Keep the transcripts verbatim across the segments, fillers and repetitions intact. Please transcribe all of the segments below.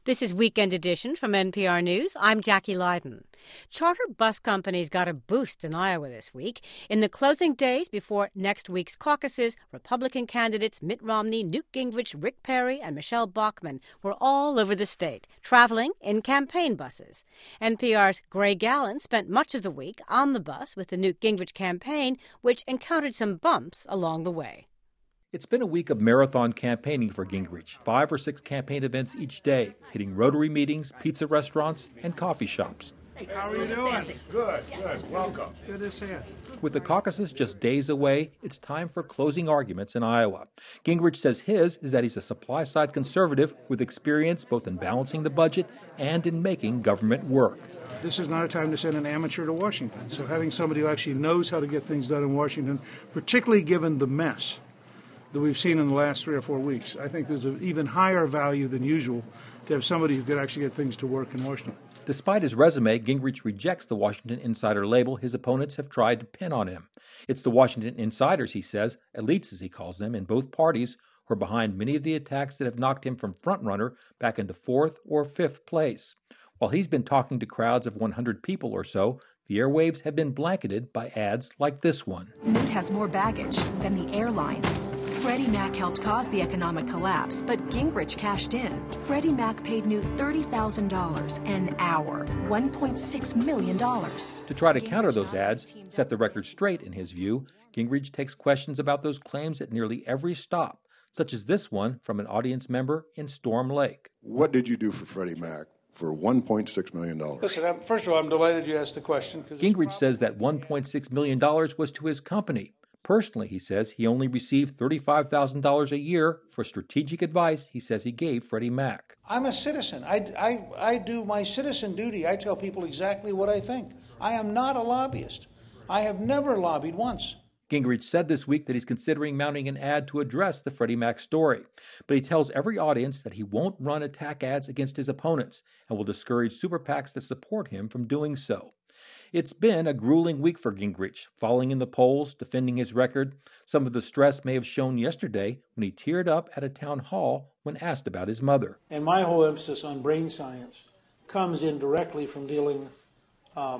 This is Weekend Edition from N P R News. I'm Jackie Leiden. Charter bus companies got a boost in Iowa this week. In the closing days before next week's caucuses, Republican candidates Mitt Romney, Newt Gingrich, Rick Perry, and Michelle Bachmann were all over the state, traveling in campaign buses. N P R's Gray Gallen spent much of the week on the bus with the Newt Gingrich campaign, which encountered some bumps along the way. It's been a week of marathon campaigning for Gingrich, five or six campaign events each day, hitting Rotary meetings, pizza restaurants, and coffee shops. Hey, how are you doing? Good, good. Welcome. Good to see you. With the caucuses just days away, it's time for closing arguments in Iowa. Gingrich says his is that he's a supply-side conservative with experience both in balancing the budget and in making government work. This is not a time to send an amateur to Washington. So having somebody who actually knows how to get things done in Washington, particularly given the mess that we've seen in the last three or four weeks, I think there's an even higher value than usual to have somebody who could actually get things to work in Washington. Despite his resume, Gingrich rejects the Washington Insider label his opponents have tried to pin on him. It's the Washington Insiders, he says, elites as he calls them, in both parties, who are behind many of the attacks that have knocked him from frontrunner back into fourth or fifth place. While he's been talking to crowds of one hundred people or so, the airwaves have been blanketed by ads like this one. Newt has more baggage than the airlines. Freddie Mac helped cause the economic collapse, but Gingrich cashed in. Freddie Mac paid Newt thirty thousand dollars an hour, one point six million dollars. To try to counter those ads, set the record straight in his view, Gingrich takes questions about those claims at nearly every stop, such as this one from an audience member in Storm Lake. What did you do for Freddie Mac for one point six million dollars? Listen, I'm, first of all, I'm delighted you asked the question. Gingrich says that one point six million dollars was to his company. Personally, he says, he only received thirty-five thousand dollars a year for strategic advice he says he gave Freddie Mac. I'm a citizen. I, I, I do my citizen duty. I tell people exactly what I think. I am not a lobbyist. I have never lobbied once. Gingrich said this week that he's considering mounting an ad to address the Freddie Mac story. But he tells every audience that he won't run attack ads against his opponents and will discourage super PACs that support him from doing so. It's been a grueling week for Gingrich, falling in the polls, defending his record. Some of the stress may have shown yesterday when he teared up at a town hall when asked about his mother. And my whole emphasis on brain science comes in directly from dealing, um,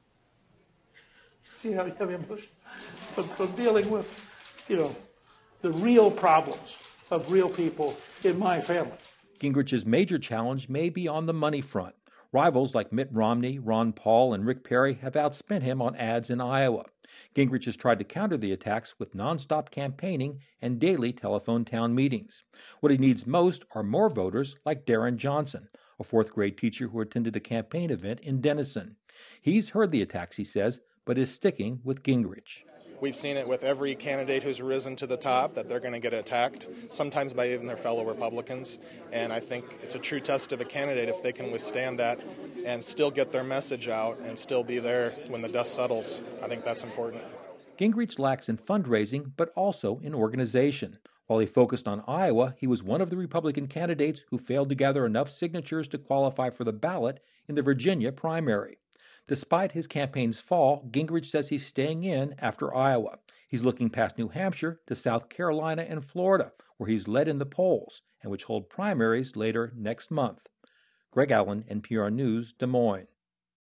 see how I'm emotional, from, from dealing with, you know, the real problems of real people in my family. Gingrich's major challenge may be on the money front. Rivals like Mitt Romney, Ron Paul, and Rick Perry have outspent him on ads in Iowa. Gingrich has tried to counter the attacks with nonstop campaigning and daily telephone town meetings. What he needs most are more voters like Darren Johnson, a fourth-grade teacher who attended a campaign event in Denison. He's heard the attacks, he says, but is sticking with Gingrich. We've seen it with every candidate who's risen to the top, that they're going to get attacked, sometimes by even their fellow Republicans. And I think it's a true test of a candidate if they can withstand that and still get their message out and still be there when the dust settles. I think that's important. Gingrich lacks in fundraising, but also in organization. While he focused on Iowa, he was one of the Republican candidates who failed to gather enough signatures to qualify for the ballot in the Virginia primary. Despite his campaign's fall, Gingrich says he's staying in after Iowa. He's looking past New Hampshire to South Carolina and Florida, where he's led in the polls and which hold primaries later next month. Greg Allen, N P R News, Des Moines.